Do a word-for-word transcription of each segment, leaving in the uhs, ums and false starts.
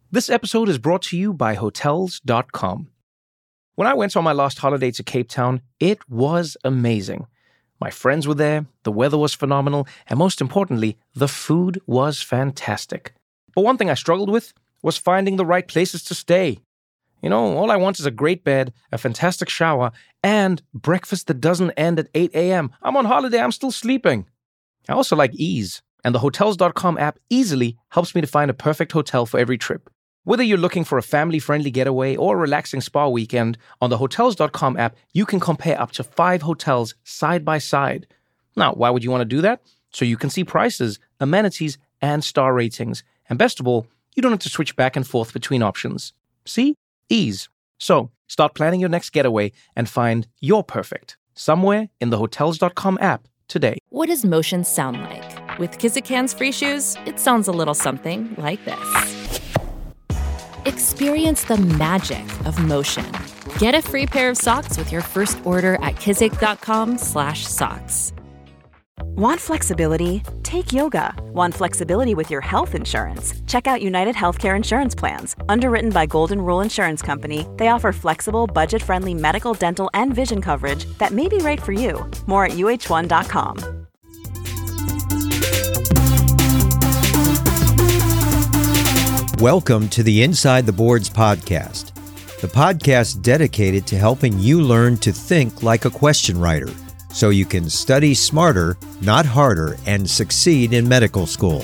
This episode is brought to you by Hotels dot com. When I went on my last holiday to Cape Town, it was amazing. My friends were there, the weather was phenomenal, and most importantly, the food was fantastic. But one thing I struggled with was finding the right places to stay. You know, all I want is a great bed, a fantastic shower, and breakfast that doesn't end at eight a.m. I'm on holiday, I'm still sleeping. I also like ease, and the Hotels dot com app easily helps me to find a perfect hotel for every trip. Whether you're looking for a family-friendly getaway or a relaxing spa weekend, on the Hotels dot com app, you can compare up to five hotels side by side. Now, why would you want to do that? So you can see prices, amenities, and star ratings. And best of all, you don't have to switch back and forth between options. See? Ease. So, start planning your next getaway and find your perfect somewhere in the Hotels dot com app today. What does motion sound like? With Kizik Hands Free Shoes, it sounds a little something like this. Experience the magic of motion. Get a free pair of socks with your first order at kizik dot com slash socks. Want flexibility? Take yoga. Want flexibility with your health insurance? Check out United Healthcare Insurance Plans. Underwritten by Golden Rule Insurance Company, they offer flexible, budget-friendly medical, dental, and vision coverage that may be right for you. More at U H one dot com. Welcome to the Inside the Boards podcast, the podcast dedicated to helping you learn to think like a question writer so you can study smarter, not harder, and succeed in medical school.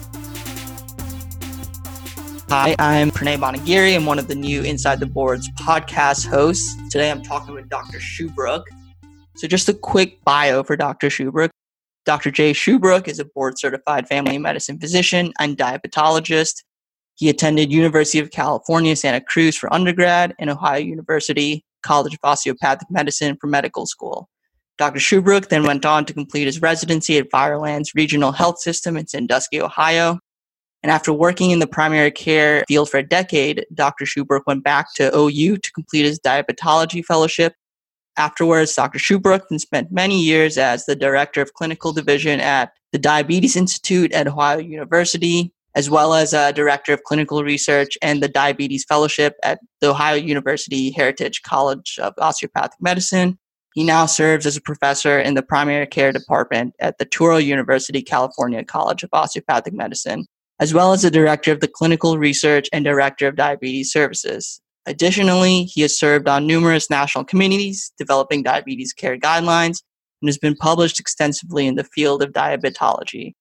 Hi, I'm Pranay Bonagiri. I'm one of the new Inside the Boards podcast hosts. Today I'm talking with Doctor Shubrook. So just a quick bio for Doctor Shubrook. Doctor Jay Shubrook is a board-certified family medicine physician and diabetologist. He attended University of California, Santa Cruz for undergrad and Ohio University College of Osteopathic Medicine for medical school. Doctor Shubrook then went on to complete his residency at Firelands Regional Health System in Sandusky, Ohio. And after working in the primary care field for a decade, Doctor Shubrook went back to O U to complete his diabetology fellowship. Afterwards, Doctor Shubrook then spent many years as the director of clinical division at the Diabetes Institute at Ohio University, as well as a director of clinical research and the diabetes fellowship at the Ohio University Heritage College of Osteopathic Medicine. He now serves as a professor in the primary care department at the Touro University, California College of Osteopathic Medicine, as well as the director of the clinical research and director of diabetes services. Additionally, he has served on numerous national committees developing diabetes care guidelines and has been published extensively in the field of diabetology.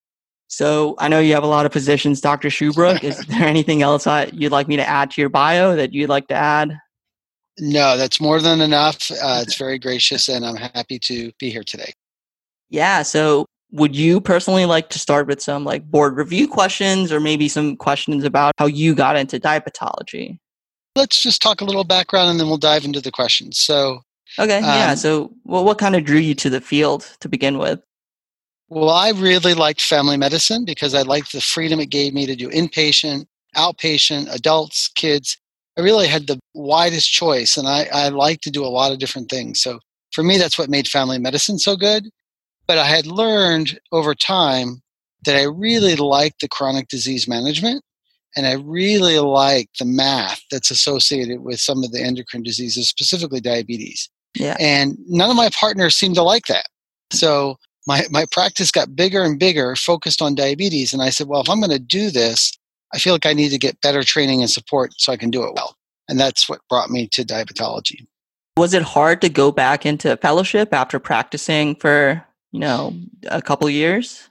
So I know you have a lot of positions, Doctor Shubrook. Is there anything else uh, you'd like me to add to your bio that you'd like to add? No, that's more than enough. Uh, it's very gracious, and I'm happy to be here today. Yeah. So would you personally like to start with some like board review questions or maybe some questions about how you got into diabetology? Let's just talk a little background, and then we'll dive into the questions. So, okay. Um, yeah. So well, what kind of drew you to the field to begin with? Well, I really liked family medicine because I liked the freedom it gave me to do inpatient, outpatient, adults, kids. I really had the widest choice, and I, I like to do a lot of different things. So for me, that's what made family medicine so good. But I had learned over time that I really liked the chronic disease management, and I really liked the math that's associated with some of the endocrine diseases, specifically diabetes. Yeah. And none of my partners seemed to like that. So My my practice got bigger and bigger, focused on diabetes. And I said, well, if I'm going to do this, I feel like I need to get better training and support so I can do it well. And that's what brought me to diabetology. Was it hard to go back into fellowship after practicing for, you know, a couple years?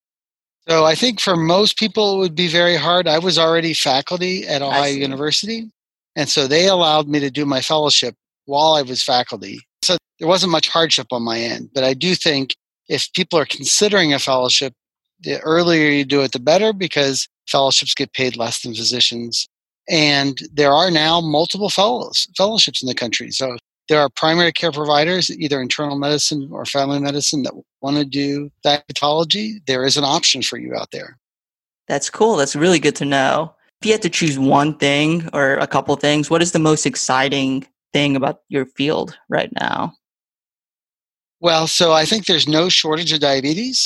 So I think for most people, it would be very hard. I was already faculty at Ohio University. And so they allowed me to do my fellowship while I was faculty. So there wasn't much hardship on my end. But I do think if people are considering a fellowship, the earlier you do it, the better, because fellowships get paid less than physicians. And there are now multiple fellows, fellowships in the country. So there are primary care providers, either internal medicine or family medicine, that want to do diabetology. There is an option for you out there. That's cool. That's really good to know. If you had to choose one thing or a couple things, what is the most exciting thing about your field right now? Well, so I think there's no shortage of diabetes.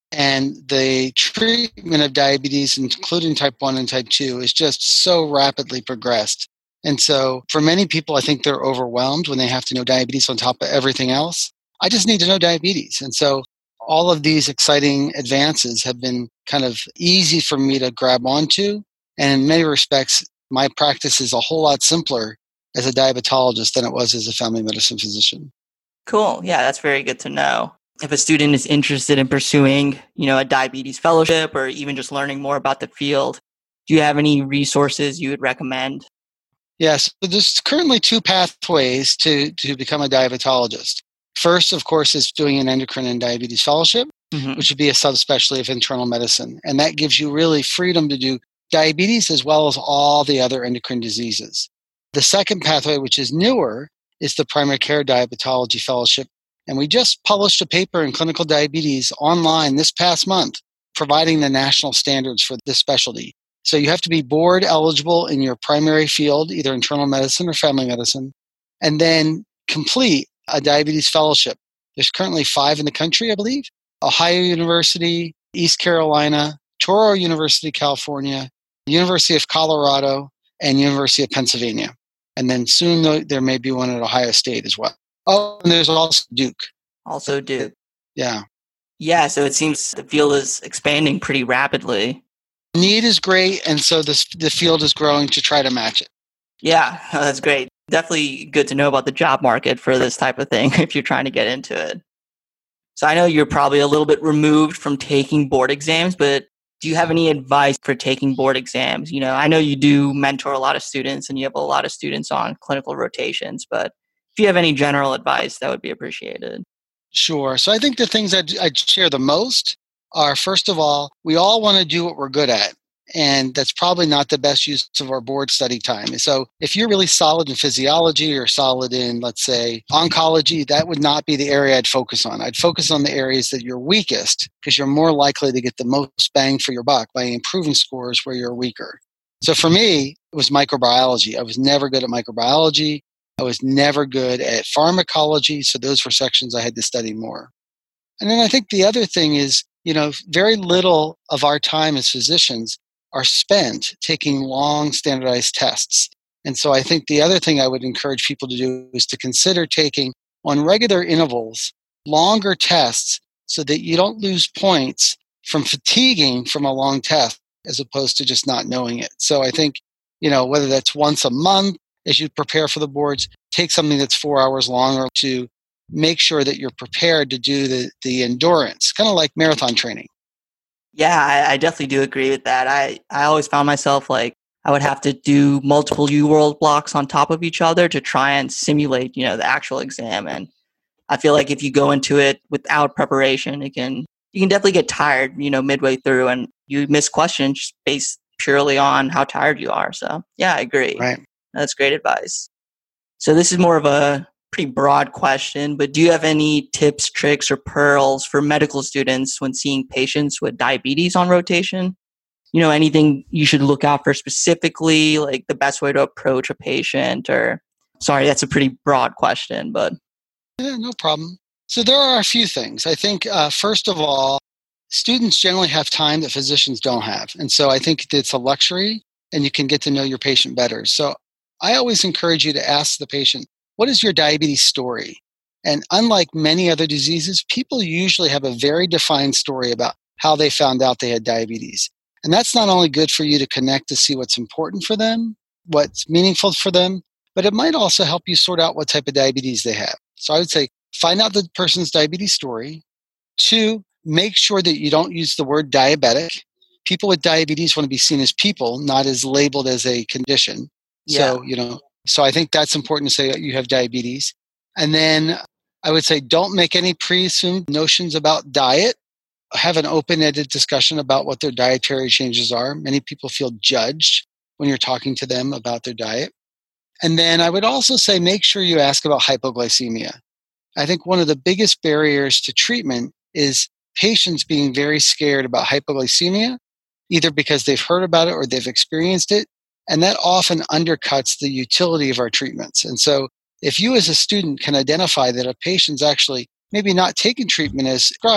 And the treatment of diabetes, including type one and type two, is just so rapidly progressed. And so for many people, I think they're overwhelmed when they have to know diabetes on top of everything else. I just need to know diabetes. And so all of these exciting advances have been kind of easy for me to grab onto. And in many respects, my practice is a whole lot simpler as a diabetologist than it was as a family medicine physician. Cool. Yeah, that's very good to know. If a student is interested in pursuing, you know, a diabetes fellowship or even just learning more about the field, do you have any resources you would recommend? Yes, there's currently two pathways to, to become a diabetologist. First, of course, is doing an endocrine and diabetes fellowship, mm-hmm. which would be a subspecialty of internal medicine. And that gives you really freedom to do diabetes as well as all the other endocrine diseases. The second pathway, which is newer, is the primary care diabetology fellowship. And we just published a paper in Clinical Diabetes online this past month, providing the national standards for this specialty. So you have to be board eligible in your primary field, either internal medicine or family medicine, and then complete a diabetes fellowship. There's currently five in the country, I believe. Ohio University, East Carolina, Touro University, California, University of Colorado, and University of Pennsylvania. And then soon there may be one at Ohio State as well. Oh, and there's also Duke. Also Duke. Yeah. Yeah, so it seems the field is expanding pretty rapidly. Need is great, and so this, the field is growing to try to match it. Yeah, that's great. Definitely good to know about the job market for this type of thing if you're trying to get into it. So I know you're probably a little bit removed from taking board exams, but do you have any advice for taking board exams? You know, I know you do mentor a lot of students and you have a lot of students on clinical rotations, but if you have any general advice, that would be appreciated. Sure. So I think the things I'd, I'd share the most are, first of all, we all want to do what we're good at. And that's probably not the best use of our board study time. So if you're really solid in physiology or solid in, let's say, oncology, that would not be the area I'd focus on. I'd focus on the areas that you're weakest because you're more likely to get the most bang for your buck by improving scores where you're weaker. So for me, it was microbiology. I was never good at microbiology. I was never good at pharmacology. So those were sections I had to study more. And then I think the other thing is, you know, very little of our time as physicians are spent taking long standardized tests. And so I think the other thing I would encourage people to do is to consider taking on regular intervals longer tests so that you don't lose points from fatiguing from a long test as opposed to just not knowing it. So I think, you know, whether that's once a month as you prepare for the boards, take something that's four hours longer to make sure that you're prepared to do the, the endurance, kind of like marathon training. Yeah, I, I definitely do agree with that. I, I always found myself like I would have to do multiple UWorld blocks on top of each other to try and simulate, you know, the actual exam. And I feel like if you go into it without preparation, it can you can definitely get tired, you know, midway through, and you miss questions just based purely on how tired you are. So yeah, I agree. Right. That's great advice. So this is more of a pretty broad question, but do you have any tips, tricks, or pearls for medical students when seeing patients with diabetes on rotation? You know, anything you should look out for specifically, like the best way to approach a patient, or sorry, that's a pretty broad question, but. Yeah, no problem. So there are a few things. I think, uh, first of all, students generally have time that physicians don't have. And so I think it's a luxury and you can get to know your patient better. So I always encourage you to ask the patient, what is your diabetes story? And unlike many other diseases, people usually have a very defined story about how they found out they had diabetes. And that's not only good for you to connect to see what's important for them, what's meaningful for them, but it might also help you sort out what type of diabetes they have. So I would say, find out the person's diabetes story. Two, make sure that you don't use the word diabetic. People with diabetes want to be seen as people, not as labeled as a condition. Yeah. So, you know, so I think that's important to say that you have diabetes. And then I would say, don't make any pre-assumed notions about diet. Have an open-ended discussion about what their dietary changes are. Many people feel judged when you're talking to them about their diet. And then I would also say, make sure you ask about hypoglycemia. I think one of the biggest barriers to treatment is patients being very scared about hypoglycemia, either because they've heard about it or they've experienced it. And that often undercuts the utility of our treatments. And so if you as a student can identify that a patient's actually maybe not taking treatment as prescribed,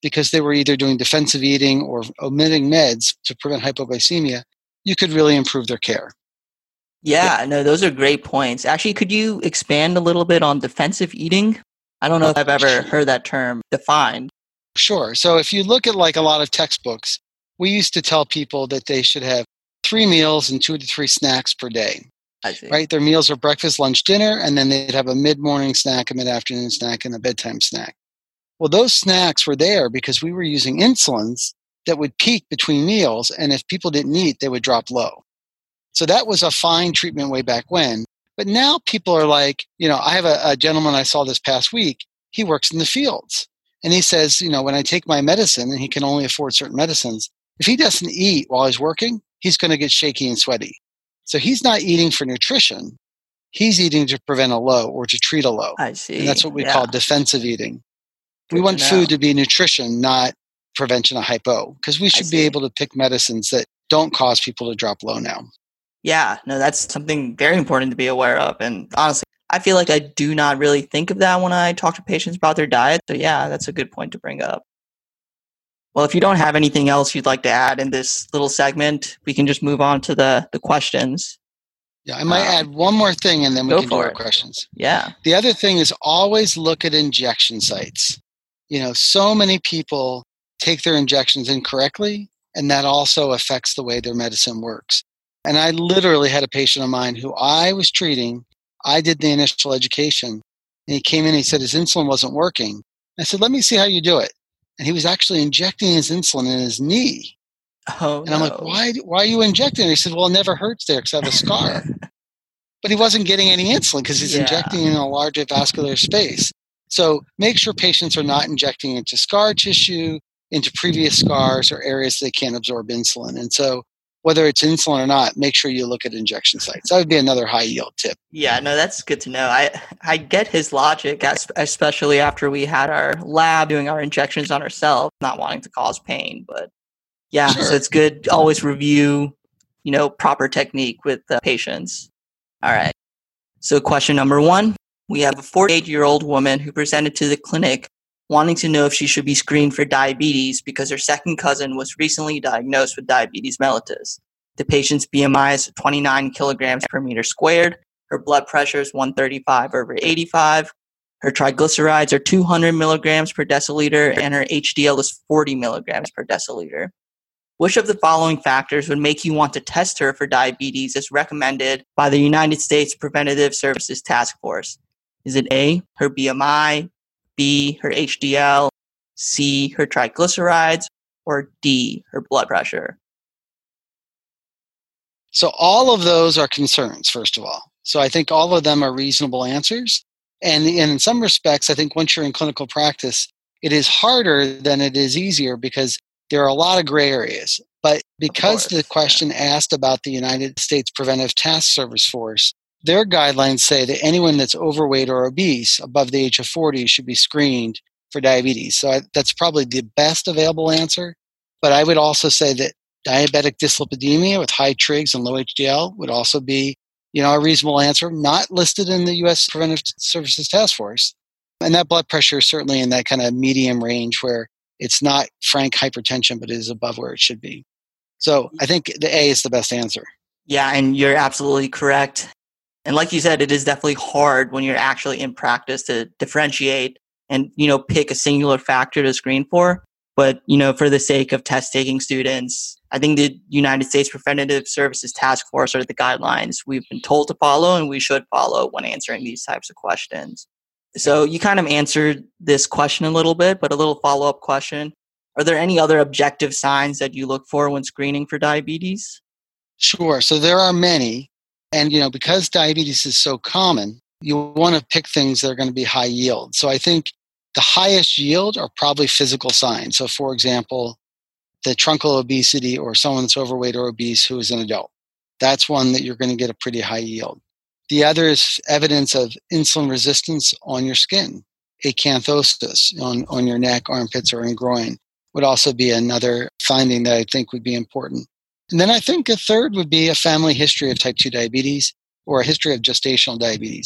because they were either doing defensive eating or omitting meds to prevent hypoglycemia, you could really improve their care. Yeah, no, those are great points. Actually, could you expand a little bit on defensive eating? I don't know if I've ever heard that term defined. Sure. So if you look at like a lot of textbooks, we used to tell people that they should have three meals and two to three snacks per day. I see. Right? Their meals are breakfast, lunch, dinner, and then they'd have a mid-morning snack, a mid-afternoon snack, and a bedtime snack. Well, those snacks were there because we were using insulins that would peak between meals, and if people didn't eat, they would drop low. So that was a fine treatment way back when. But now people are like, you know, I have a, a gentleman I saw this past week. He works in the fields. And he says, you know, when I take my medicine, and he can only afford certain medicines, if he doesn't eat while he's working, he's going to get shaky and sweaty. So he's not eating for nutrition. He's eating to prevent a low or to treat a low. I see. And that's what we yeah. call defensive eating. Good we want to food to be nutrition, not prevention of hypo, because we should be able to pick medicines that don't cause people to drop low now. Yeah, no, that's something very important to be aware of. And honestly, I feel like I do not really think of that when I talk to patients about their diet. So yeah, that's a good point to bring up. Well, if you don't have anything else you'd like to add in this little segment, we can just move on to the, the questions. Yeah, I might um, add one more thing and then we go can do for our it. questions. Yeah. The other thing is always look at injection sites. You know, so many people take their injections incorrectly, and that also affects the way their medicine works. And I literally had a patient of mine who I was treating. I did the initial education, and he came in and he said his insulin wasn't working. I said, let me see how you do it. And he was actually injecting his insulin in his knee. Oh, and I'm no. like, why, why are you injecting? And he said, well, it never hurts there because I have a scar. But he wasn't getting any insulin because he's Yeah. injecting in a larger vascular space. So make sure patients are not injecting into scar tissue, into previous scars or areas they can't absorb insulin. And so whether it's insulin or not, make sure you look at injection sites. That would be another high yield tip. Yeah, no, that's good to know. I, I get his logic, especially after we had our lab doing our injections on ourselves, not wanting to cause pain. But yeah, Sure. so it's good to always review, you know, proper technique with the patients. All right. So question number one, we have a forty-eight-year-old woman who presented to the clinic wanting to know if she should be screened for diabetes because her second cousin was recently diagnosed with diabetes mellitus. The patient's B M I is twenty-nine kilograms per meter squared. Her blood pressure is one thirty-five over eighty-five. Her triglycerides are two hundred milligrams per deciliter, and her H D L is forty milligrams per deciliter. Which of the following factors would make you want to test her for diabetes as recommended by the United States Preventative Services Task Force? Is it A, her B M I, B, her H D L, C, her triglycerides, or D, her blood pressure? So all of those are concerns, first of all. So I think all of them are reasonable answers. And, and in some respects, I think once you're in clinical practice, it is harder than it is easier because there are a lot of gray areas. But because the question asked about the United States Preventive Task Service Force, their guidelines say that anyone that's overweight or obese above the age of forty should be screened for diabetes. So I, that's probably the best available answer. But I would also say that diabetic dyslipidemia with high trigs and low H D L would also be, you know, a reasonable answer, not listed in the U S Preventive Services Task Force. And that blood pressure is certainly in that kind of medium range where it's not frank hypertension, but it is above where it should be. So I think the A is the best answer. Yeah, and you're absolutely correct. And like you said, it is definitely hard when you're actually in practice to differentiate and, you know, pick a singular factor to screen for. But, you know, for the sake of test taking students, I think the United States Preventative Services Task Force are the guidelines we've been told to follow and we should follow when answering these types of questions. So you kind of answered this question a little bit, but a little follow-up question. Are there any other objective signs that you look for when screening for diabetes? Sure. So there are many. And, you know, because diabetes is so common, you want to pick things that are going to be high yield. So I think the highest yield are probably physical signs. So, for example, the truncal obesity or someone that's overweight or obese who is an adult. That's one that you're going to get a pretty high yield. The other is evidence of insulin resistance on your skin. Acanthosis on, on your neck, armpits, or in groin would also be another finding that I think would be important. And then I think a third would be a family history of type two diabetes or a history of gestational diabetes.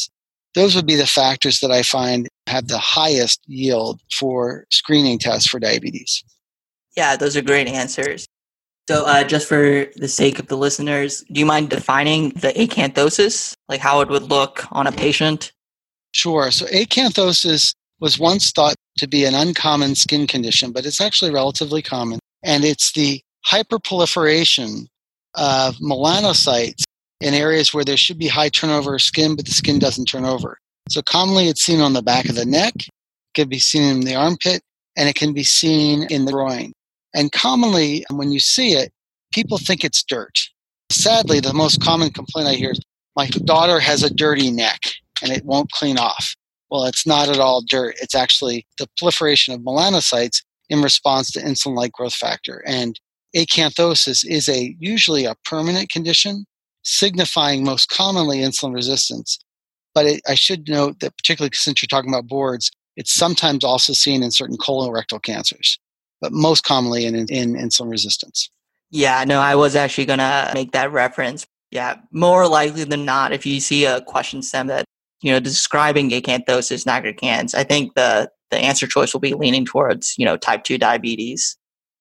those would be the factors that I find have the highest yield for screening tests for diabetes. Yeah, those are great answers. So uh, just for the sake of the listeners, do you mind defining the acanthosis, like how it would look on a patient? Sure. So acanthosis was once thought to be an uncommon skin condition, but it's actually relatively common. And it's the hyperproliferation of melanocytes in areas where there should be high turnover of skin, but the skin doesn't turn over. So commonly it's seen on the back of the neck, it can be seen in the armpit, and it can be seen in the groin. And commonly, when you see it, people think it's dirt. Sadly, the most common complaint I hear is, my daughter has a dirty neck and it won't clean off. Well, it's not at all dirt. It's actually the proliferation of melanocytes in response to insulin-like growth factor. And acanthosis is a usually a permanent condition, signifying most commonly insulin resistance. But it, I should note that particularly since you're talking about boards, it's sometimes also seen in certain colorectal cancers, but most commonly in, in insulin resistance. Yeah, no, I was actually going to make that reference. Yeah, more likely than not, if you see a question stem that, you know, describing acanthosis nigricans, I think the, the answer choice will be leaning towards, you know, type two diabetes.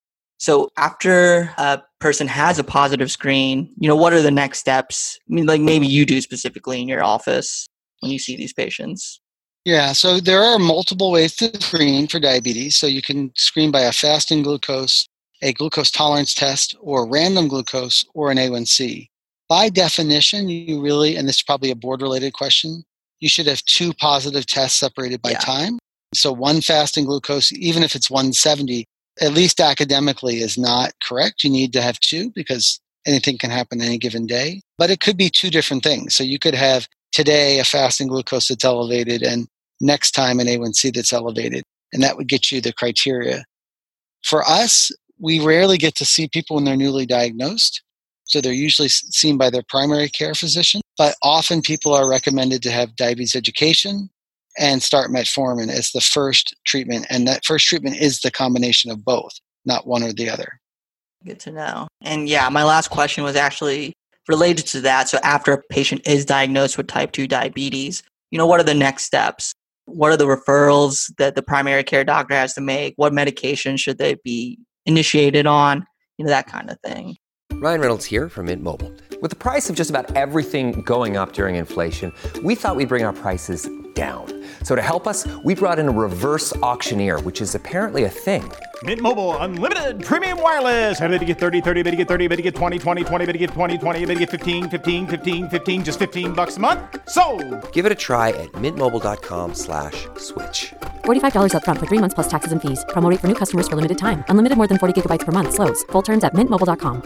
So after a person has a positive screen, you know, what are the next steps? I mean, like maybe you do specifically in your office when you see these patients. Yeah, so there are multiple ways to screen for diabetes. So you can screen by a fasting glucose, a glucose tolerance test, or random glucose, or an A one C. By definition, you really, and this is probably a board-related question, you should have two positive tests separated by yeah. time. So one fasting glucose, even if it's one seventy, at least academically is not correct. You need to have two because anything can happen any given day. But it could be two different things. So you could have today a fasting glucose that's elevated and next time an A one C that's elevated. And that would get you the criteria. For us, we rarely get to see people when they're newly diagnosed. So they're usually seen by their primary care physician. But often people are recommended to have diabetes education and start metformin as the first treatment. And that first treatment is the combination of both, not one or the other. Good to know. And yeah, my last question was actually related to that. So after a patient is diagnosed with type two diabetes, you know, what are the next steps? What are the referrals that the primary care doctor has to make? What medication should they be initiated on? You know, that kind of thing. Ryan Reynolds here from Mint Mobile. With the price of just about everything going up during inflation, we thought we'd bring our prices down. So to help us, we brought in a reverse auctioneer, which is apparently a thing. Mint Mobile Unlimited Premium Wireless. How to get thirty, thirty, how to get thirty, how to get twenty, twenty, twenty, how to get twenty, twenty, how to get fifteen, fifteen, fifteen, fifteen, just fifteen bucks a month? Sold! Give it a try at mintmobile.com slash switch. forty-five dollars up front for three months plus taxes and fees. Promo rate for new customers for limited time. Unlimited more than forty gigabytes per month. Slows full terms at mint mobile dot com.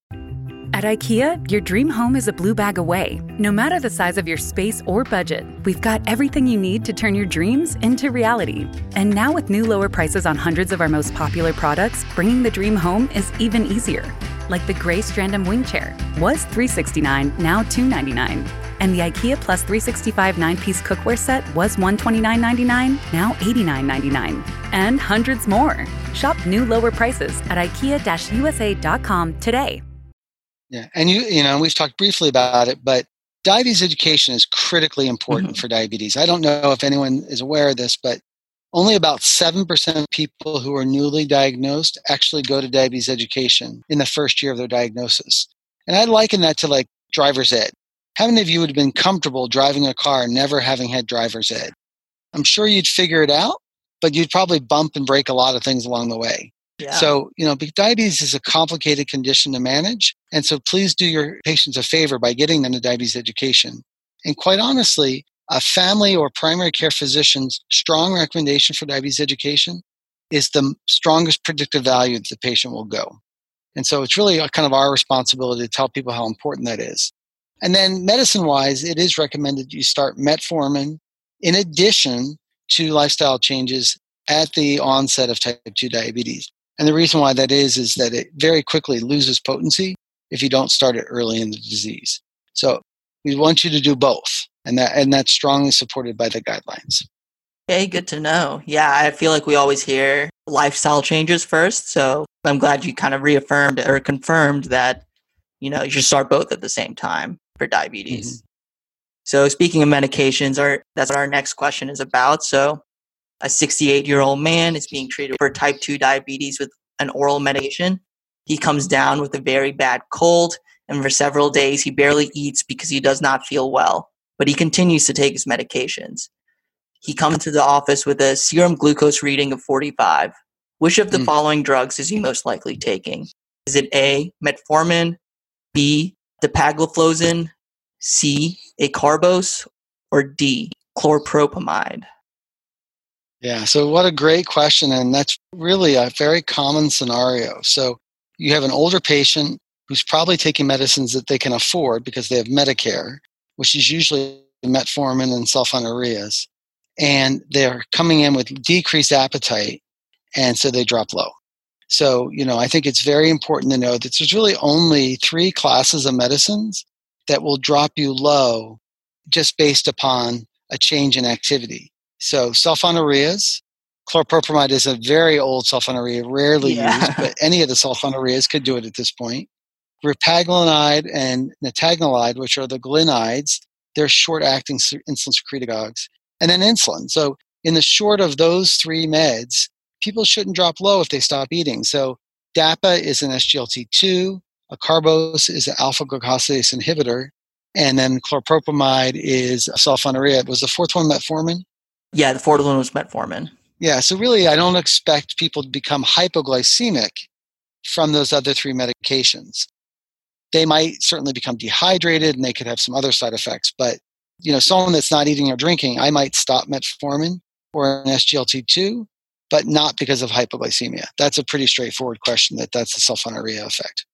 At IKEA, your dream home is a blue bag away. No matter the size of your space or budget, we've got everything you need to turn your dreams into reality. And now with new lower prices on hundreds of our most popular products, bringing the dream home is even easier. Like the gray Strandom wing chair, was three hundred sixty-nine dollars, now two hundred ninety-nine dollars. And the IKEA Plus three sixty-five nine-piece cookware set was one hundred twenty-nine dollars and ninety-nine cents, now eighty-nine dollars and ninety-nine cents. And hundreds more. Shop new lower prices at ikea U S A dot com today. Yeah, and you you know, we've talked briefly about it, but diabetes education is critically important mm-hmm. for diabetes. I don't know if anyone is aware of this, but only about seven percent of people who are newly diagnosed actually go to diabetes education in the first year of their diagnosis. And I liken that to like driver's ed. How many of you would have been comfortable driving a car never having had driver's ed? I'm sure you'd figure it out, but you'd probably bump and break a lot of things along the way. Yeah. So, you know, diabetes is a complicated condition to manage. And so please do your patients a favor by getting them to diabetes education. And quite honestly, a family or primary care physician's strong recommendation for diabetes education is the strongest predictive value that the patient will go. And so it's really kind of our responsibility to tell people how important that is. And then medicine-wise, it is recommended you start metformin in addition to lifestyle changes at the onset of type two diabetes. And the reason why that is, is that it very quickly loses potency if you don't start it early in the disease. So we want you to do both. And that and that's strongly supported by the guidelines. Okay, good to know. Yeah, I feel like we always hear lifestyle changes first. So I'm glad you kind of reaffirmed or confirmed that, you know, you should start both at the same time for diabetes. Mm-hmm. So speaking of medications, our, that's what our next question is about. So a sixty-eight-year-old man is being treated for type two diabetes with an oral medication. He comes down with a very bad cold, and for several days he barely eats because he does not feel well, but he continues to take his medications. He comes to the office with a serum glucose reading of forty-five. Which of the mm. following drugs is he most likely taking? Is it A, metformin, B, dapagliflozin, C, acarbose, or D, chlorpropamide? Yeah, so what a great question, and that's really a very common scenario. So you have an older patient who's probably taking medicines that they can afford because they have Medicare, which is usually metformin and sulfonylureas, and they're coming in with decreased appetite, and so they drop low. So, you know, I think it's very important to know that there's really only three classes of medicines that will drop you low just based upon a change in activity. So sulfonylureas, chlorpropamide is a very old sulfonylurea, rarely yeah. used, but any of the sulfonylureas could do it at this point. Repaglinide and natagnolide, which are the glinides, they're short-acting insulin secretagogues. And then insulin. So in the short of those three meds, people shouldn't drop low if they stop eating. So DAPA is an S G L T two, acarbose is an alpha-glucosidase inhibitor, and then chlorpropamide is a sulfonylurea. Was the fourth one metformin? Yeah, the fourth one was metformin. Yeah, so really I don't expect people to become hypoglycemic from those other three medications. They might certainly become dehydrated and they could have some other side effects, but you know, someone that's not eating or drinking, I might stop metformin or an S G L T two, but not because of hypoglycemia. That's a pretty straightforward question that that's the sulfonylurea effect.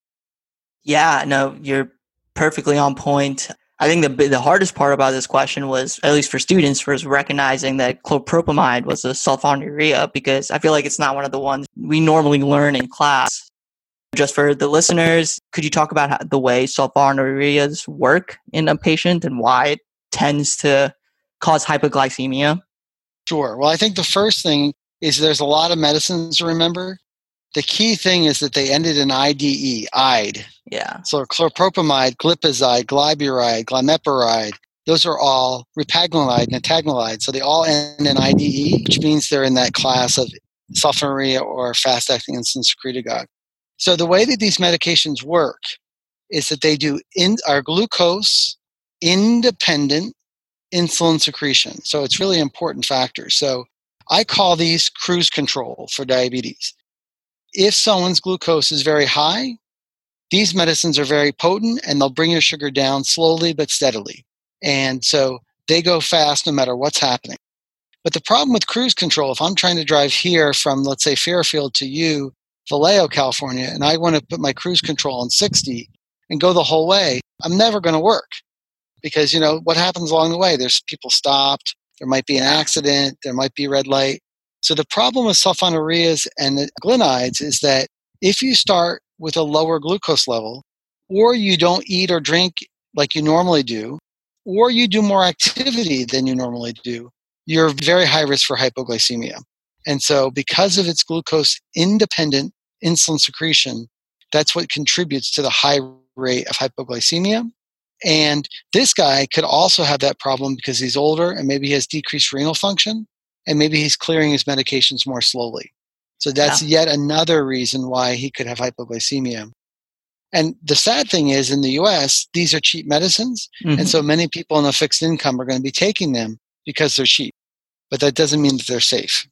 Yeah, no, you're perfectly on point. I think the the hardest part about this question was, at least for students, was recognizing that chlorpropamide was a sulfonylurea, because I feel like it's not one of the ones we normally learn in class. Just for the listeners, could you talk about how, the way sulfonylureas work in a patient and why it tends to cause hypoglycemia? Sure. Well, I think the first thing is there's a lot of medicines to remember. The key thing is that they ended in I D E, I D E. Yeah. So chlorpropamide, glipizide, glyburide, glimepiride, those are all repaglinide, natagnolide. So they all end in I D E, which means they're in that class of sulfonylurea or fast-acting insulin secretagogue. So the way that these medications work is that they do in, are glucose independent insulin secretion. So it's really important factor. So I call these cruise control for diabetes. If someone's glucose is very high, these medicines are very potent and they'll bring your sugar down slowly but steadily. And so they go fast no matter what's happening. But the problem with cruise control, if I'm trying to drive here from, let's say, Fairfield to you, Vallejo, California, and I want to put my cruise control on sixty and go the whole way, I'm never going to work. Because, you know, what happens along the way? There's people stopped, there might be an accident, there might be red light. So the problem with sulfonylureas and the glinides is that if you start with a lower glucose level, or you don't eat or drink like you normally do, or you do more activity than you normally do, you're very high risk for hypoglycemia. And so because of its glucose independent insulin secretion, that's what contributes to the high rate of hypoglycemia. And this guy could also have that problem because he's older and maybe he has decreased renal function and maybe he's clearing his medications more slowly. So that's yeah. yet another reason why he could have hypoglycemia. And the sad thing is in the U S, these are cheap medicines. Mm-hmm. And so many people on a fixed income are going to be taking them because they're cheap. But that doesn't mean that they're safe.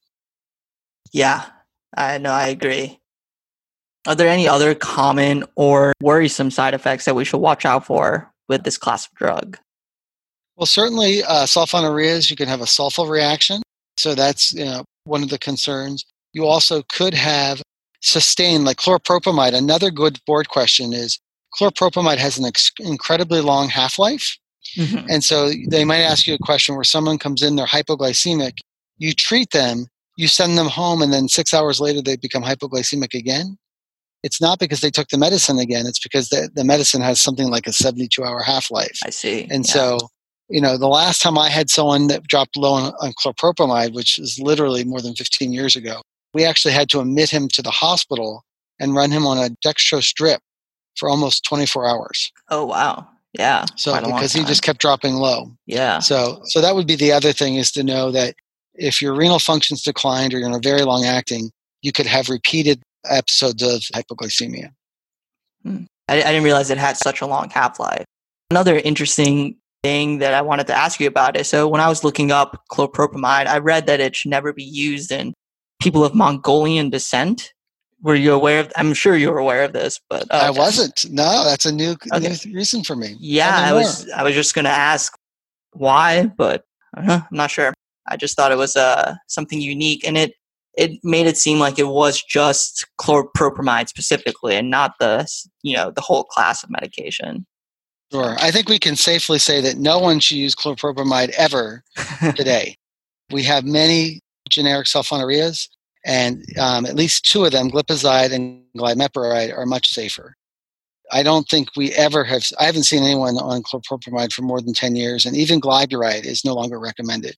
Yeah, I know, I agree. Are there any other common or worrisome side effects that we should watch out for with this class of drug? Well, certainly uh, sulfonylureas, you can have a sulfur reaction. So that's you know, one of the concerns. You also could have sustained, like chlorpropamide. Another good board question is chlorpropamide has an ex- incredibly long half-life. Mm-hmm. And so they might ask you a question where someone comes in, they're hypoglycemic. You treat them, you send them home, and then six hours later they become hypoglycemic again. It's not because they took the medicine again. It's because the, the medicine has something like a seventy-two hour half-life. I see. And yeah. so, you know, the last time I had someone that dropped low on, on chlorpropamide, which is literally more than fifteen years ago, we actually had to admit him to the hospital and run him on a dextrose drip for almost twenty-four hours. Oh, wow. Yeah. So because he just kept dropping low. Yeah. So so that would be the other thing, is to know that if your renal function's declined or you're in a very long acting, you could have repeated episodes of hypoglycemia. Hmm. I, I didn't realize it had such a long half-life. Another interesting thing that I wanted to ask you about is, so when I was looking up chlorpropamide, I read that it should never be used in people of Mongolian descent. Were you aware of? I'm sure you were aware of this, but uh, I wasn't. No, that's a new, okay. new reason for me. Yeah, I was. I was just going to ask why, but uh, I'm not sure. I just thought it was uh, something unique, and it it made it seem like it was just chlorpropamide specifically, and not the you know the whole class of medication. Sure, I think we can safely say that no one should use chlorpropamide ever today. We have many generic sulfonylureas. And um, at least two of them, glipizide and glimepiride, are much safer. I don't think we ever have, I haven't seen anyone on chlorpropamide for more than ten years, and even glyburide is no longer recommended.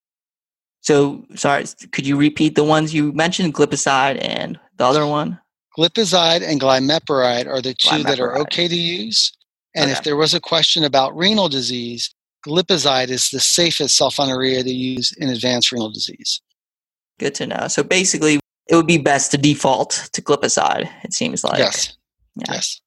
So, sorry, could you repeat the ones you mentioned, glipizide and the other one? Glipizide and glimepiride are the two that are Glimepiride. okay to use. And Okay. if there was a question about renal disease, glipizide is the safest sulfonylurea to use in advanced renal disease. Good to know. So basically, it would be best to default to glipizide, it seems like. Yes. Yeah. Yes.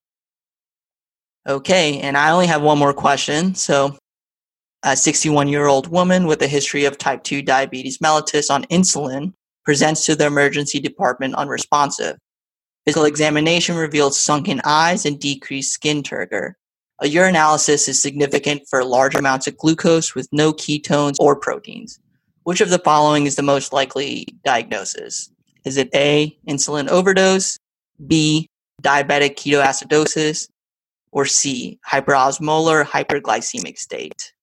Okay, and I only have one more question. So, a sixty-one-year-old woman with a history of type two diabetes mellitus on insulin presents to the emergency department unresponsive. Physical examination revealed sunken eyes and decreased skin turgor. A urinalysis is significant for large amounts of glucose with no ketones or proteins. Which of the following is the most likely diagnosis? Is it A, insulin overdose, B, diabetic ketoacidosis, or C, hyperosmolar hyperglycemic state?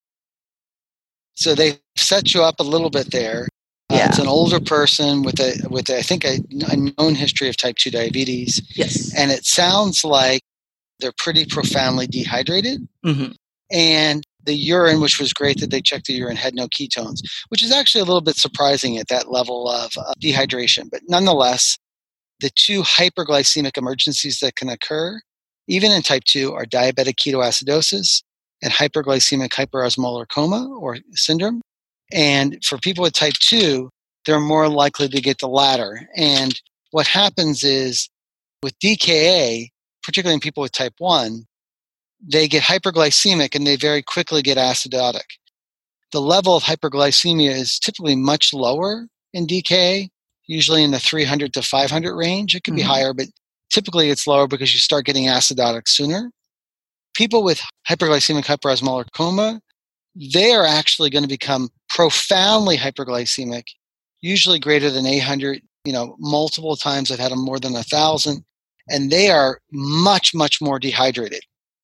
So they set you up a little bit there. Uh, Yeah. It's an older person with a, with a, I think a, a known history of type two diabetes. Yes. And it sounds like they're pretty profoundly dehydrated. Mm-hmm. And the urine, which was great that they checked the urine, had no ketones, which is actually a little bit surprising at that level of uh, dehydration. But nonetheless, the two hyperglycemic emergencies that can occur, even in type two, are diabetic ketoacidosis and hyperglycemic hyperosmolar coma or syndrome. And for people with type two, they're more likely to get the latter. And what happens is with D K A, particularly in people with type one, they get hyperglycemic and they very quickly get acidotic. The level of hyperglycemia is typically much lower in D K A, usually in the three hundred to five hundred range. It could be Mhm. higher, but typically it's lower because you start getting acidotic sooner. People with hyperglycemic hyperosmolar coma, they are actually going to become profoundly hyperglycemic, usually greater than eight hundred, you know, multiple times. I've had them more than one thousand, and they are much, much more dehydrated.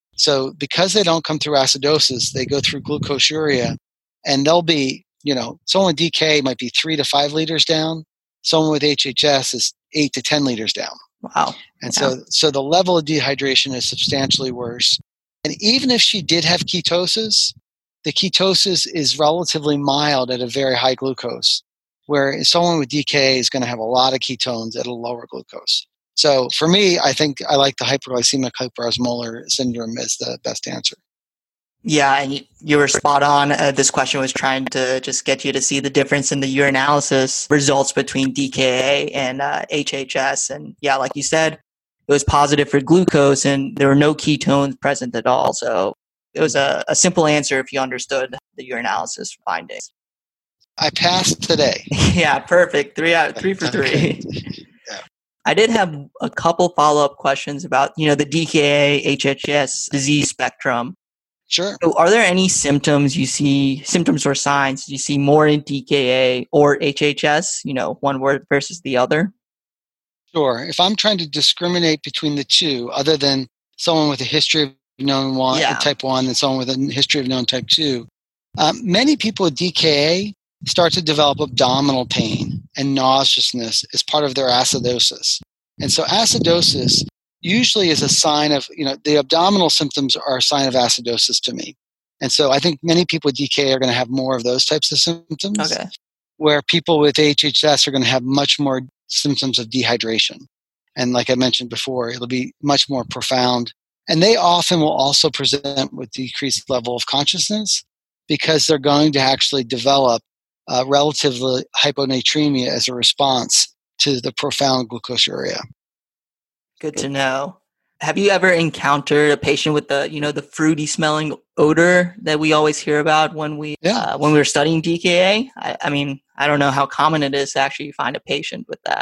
So because they don't come through acidosis, they go through glucosuria, and they'll be, you know, someone with D K might be three to five liters down. Someone with H H S is eight to ten liters down. Wow. And Yeah. so, so the level of dehydration is substantially worse. And even if she did have ketosis, the ketosis is relatively mild at a very high glucose, where someone with D K A is going to have a lot of ketones at a lower glucose. So for me, I think I like the hyperglycemic hyperosmolar syndrome as the best answer. Yeah, and you, you were spot on. Uh, this question was trying to just get you to see the difference in the urinalysis results between D K A and uh, H H S. And yeah, like you said, it was positive for glucose and there were no ketones present at all. So it was a, a simple answer if you understood the urinalysis findings. I passed today. Yeah, perfect. Three out, three for three. Yeah. I did have a couple follow-up questions about, you know, the D K A, H H S disease spectrum. Sure. So are there any symptoms you see, symptoms or signs you see more in D K A or H H S, you know, one word versus the other? Sure. If I'm trying to discriminate between the two, other than someone with a history of known one, Yeah. type one and someone with a history of known type two, um, many people with D K A start to develop abdominal pain and nauseousness as part of their acidosis. And so acidosis usually is a sign of, you know, the abdominal symptoms are a sign of acidosis to me. And so I think many people with D K A are going to have more of those types of symptoms, Okay. where people with H H S are going to have much more symptoms of dehydration. And like I mentioned before, it'll be much more profound And they often will also present with decreased level of consciousness because they're going to actually develop uh, relatively hyponatremia as a response to the profound glucosuria. Good to know. Have you ever encountered a patient with the, you know, the fruity smelling odor that we always hear about when we yeah. uh, when we were studying D K A? I, I mean, I don't know how common it is to actually find a patient with that.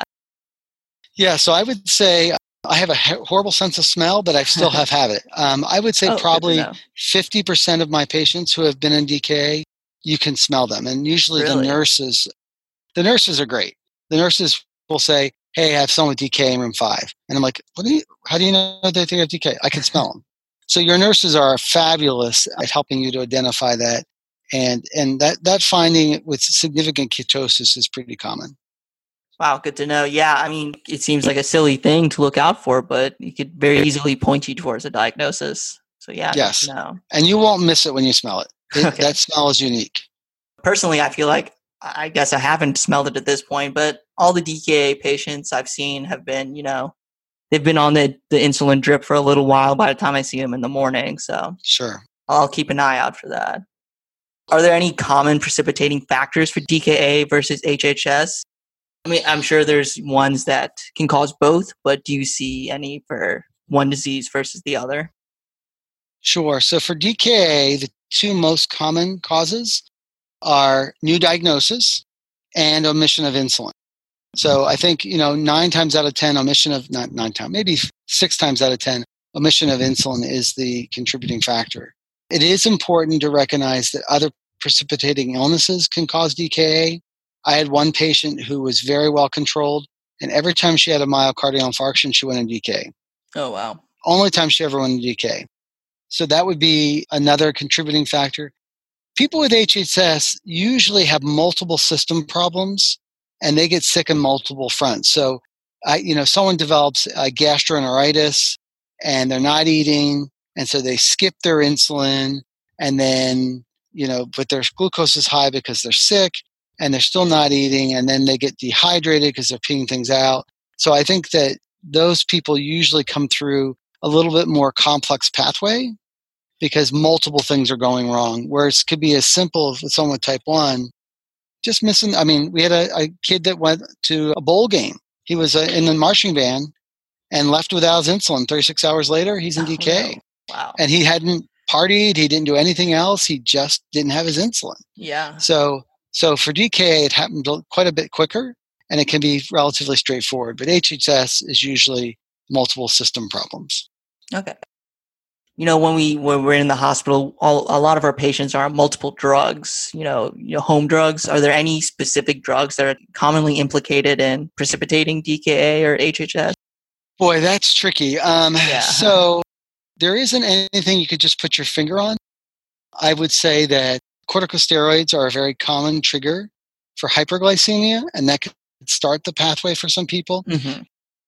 Yeah, so I would say I have a horrible sense of smell, but I still have had it. Um, I would say oh, probably fifty percent of my patients who have been in D K A, you can smell them. And usually really? the nurses, the nurses are great. The nurses will say, hey, I have someone with D K A in room five. And I'm like, what do you, how do you know that they have D K A? I can smell them. So your nurses are fabulous at helping you to identify that. And and that, that finding with significant ketosis is pretty common. Wow, good to know. Yeah, I mean, it seems like a silly thing to look out for, but it could very easily point you towards a diagnosis. So yeah, yes. No. And you won't miss it when you smell it. it okay. That smell is unique. Personally, I feel like, I guess I haven't smelled it at this point, but all the D K A patients I've seen have been, you know, they've been on the, the insulin drip for a little while by the time I see them in the morning. So sure, I'll keep an eye out for that. Are there any common precipitating factors for D K A versus H H S? I mean, I'm sure there's ones that can cause both, but do you see any for one disease versus the other? Sure. So for D K A, the two most common causes are new diagnosis and omission of insulin. So I think, you know, nine times out of ten, omission of, not nine times, maybe six times out of ten, omission of insulin is the contributing factor. It is important to recognize that other precipitating illnesses can cause D K A. I had one patient who was very well controlled, and every time she had a myocardial infarction, she went in D K. Oh, wow. Only time she ever went in D K. So that would be another contributing factor. People with H H S usually have multiple system problems, and they get sick in multiple fronts. So, I, you know, someone develops a gastroenteritis, and they're not eating, and so they skip their insulin, and then, you know, but their glucose is high because they're sick, and they're still not eating, and then they get dehydrated because they're peeing things out. So I think that those people usually come through a little bit more complex pathway because multiple things are going wrong, whereas it could be as simple as someone with type one, just missing. I mean, we had a, a kid that went to a bowl game. He was uh, in the marching band and left without his insulin. thirty-six hours later, he's in D K. Oh, wow. And he hadn't partied. He didn't do anything else. He just didn't have his insulin. Yeah. So So for D K A, it happened quite a bit quicker, and it can be relatively straightforward. But H H S is usually multiple system problems. Okay. You know, when we when we're in the hospital, all, a lot of our patients are on multiple drugs. You know, you know, home drugs. Are there any specific drugs that are commonly implicated in precipitating D K A or H H S? Boy, that's tricky. Um, yeah. So there isn't anything you could just put your finger on. I would say that corticosteroids are a very common trigger for hyperglycemia, and that could start the pathway for some people. Mm-hmm.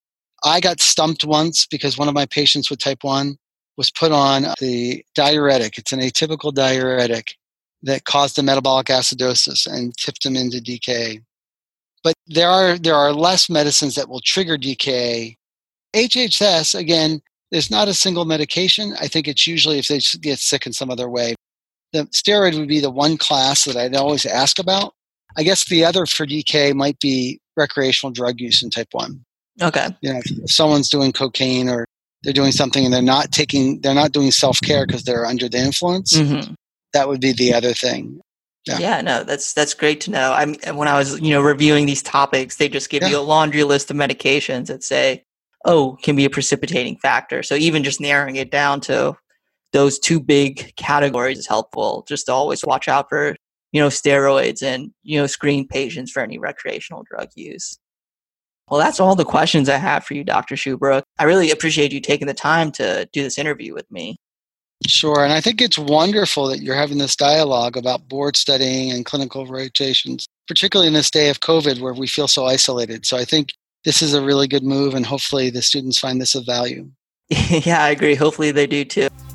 I got stumped once because one of my patients with type one was put on the diuretic. It's an atypical diuretic that caused a metabolic acidosis and tipped him into D K. But there are there are less medicines that will trigger D K. H H S, again, there's not a single medication. I think it's usually if they get sick in some other way. The steroid would be the one class that I'd always ask about. I guess the other for D K might be recreational drug use in type one. Okay. You know, if someone's doing cocaine or they're doing something and they're not taking, they're not doing self-care because they're under the influence, mm-hmm. that would be the other thing. Yeah. yeah, no, that's that's great to know. I'm when I was, you know, reviewing these topics, they just give yeah. you a laundry list of medications that say, oh, can be a precipitating factor. So even just narrowing it down to those two big categories is helpful. Just to always watch out for, you know, steroids and, you know, screen patients for any recreational drug use. Well, that's all the questions I have for you, Doctor Shubrook. I really appreciate you taking the time to do this interview with me. Sure. And I think it's wonderful that you're having this dialogue about board studying and clinical rotations, particularly in this day of COVID where we feel so isolated. So I think this is a really good move, and hopefully the students find this of value. Yeah, I agree. Hopefully they do too.